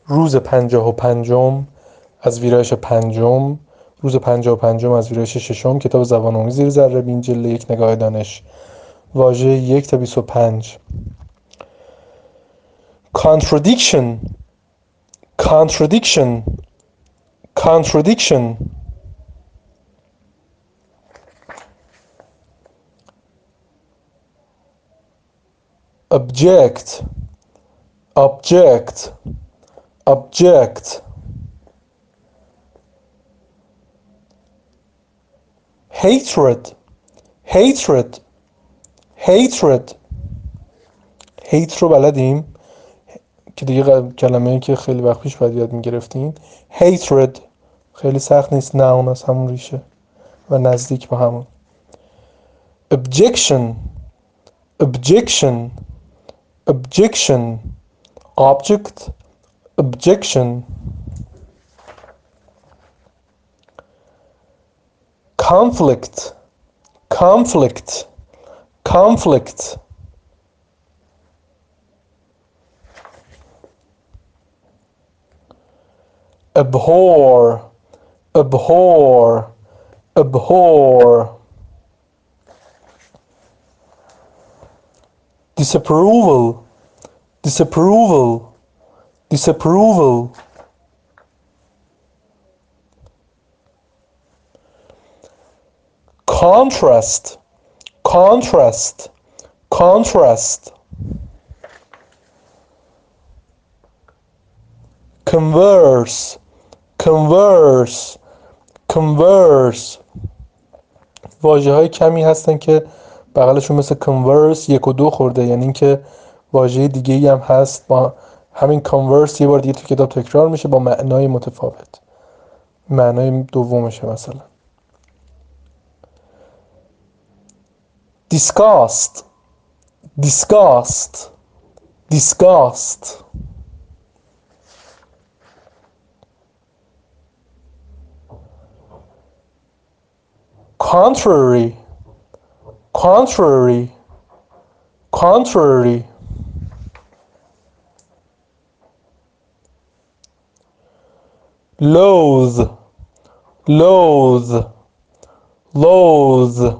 روز 55 از ویرایش پنجم، روز 55 از ویرایش ششم، کتاب زبان آموزی زیر ذره‌بین، جلد 1 نگاه دانش. واژه 1 تا 25. contradiction contradiction contradiction object object object hatred hatred hatred hate رو بلدیم که دیگه کلمه‌ای که خیلی وقت پیش باید یاد می‌گرفتین. hatred خیلی سخت نیست، noun از همون ریشه و نزدیک به همون. objection objection objection object objection conflict conflict conflict abhor abhor abhor disapproval disapproval disapproval contrast contrast contrast converse converse converse واژه های کمی هستن که بغلشون مثل converse 1 و 2 خورده، یعنی اینکه واژه دیگه ای هم هست با همین converse یه بار دیگه تو کتاب تکرار میشه با معنای متفاوت، معنای دومشه. مثلا disgust disgust disgust contrary contrary contrary loathe loathe loathe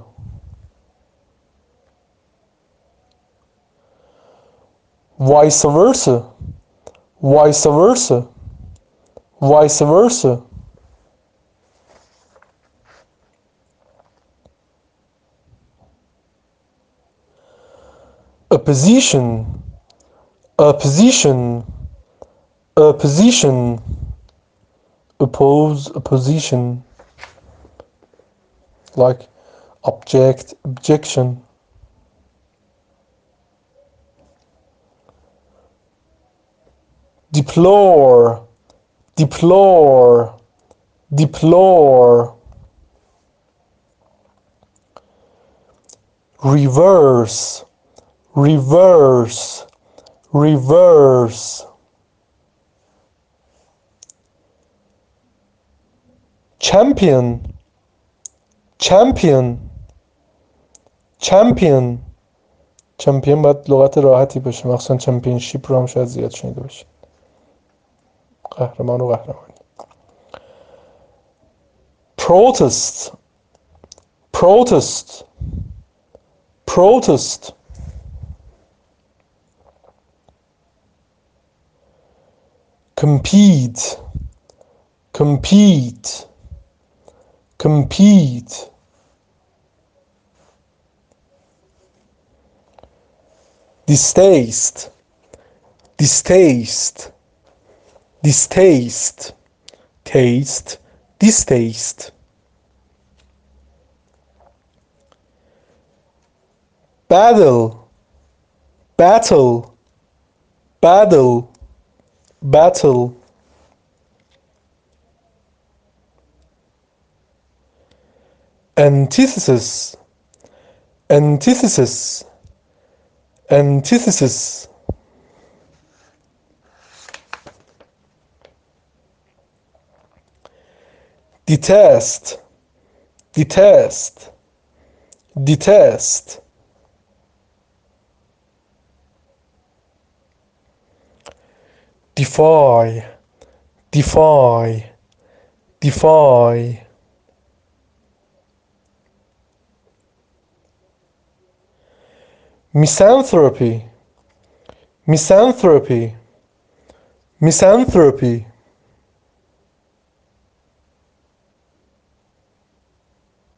vice versa vice versa vice versa opposition opposition opposition oppose opposition like object objection deplore deplore deplore reverse reverse reverse champion champion champion چمپیون باید لغت راحتی باشه، مخصوصا چمپیونشیپ رو هم شاید زیاد شنیده باشه. قهرمان و قهرمانی. protest protest protest compete compete compete distaste distaste distaste taste distaste battle battle battle battle antithesis antithesis antithesis detest detest detest defy defy defy misanthropy misanthropy misanthropy